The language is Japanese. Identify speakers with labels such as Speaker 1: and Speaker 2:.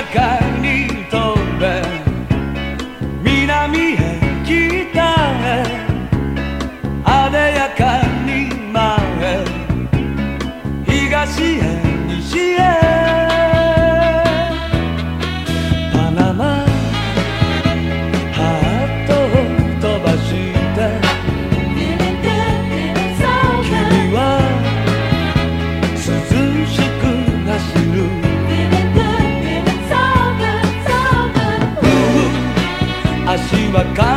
Speaker 1: かに飛べ南へ北へあでやかに前東へ西へパナマハートを飛ばして君は涼しく走る足は